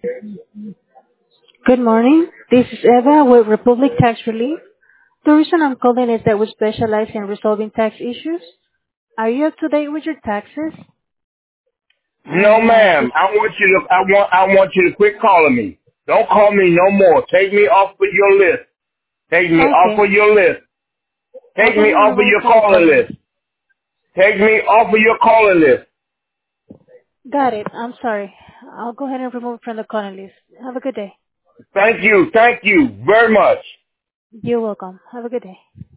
Good morning. This is Eva with Republic Tax Relief. The reason I'm calling is that we specialize in resolving tax issues. Are you up to date with your taxes? No, And ma'am. I want you to quit calling me. Don't call me no more. Take me off of your list. Take me off okay, of your list. I'll Take go me ahead and off of remove your it from the calling calling list. list. Take me off of your calling list. Got it. I'm sorry. I'll go ahead and remove it from the calling list. Have a good day. Thank you. Thank you very much. You're welcome. Have a good day.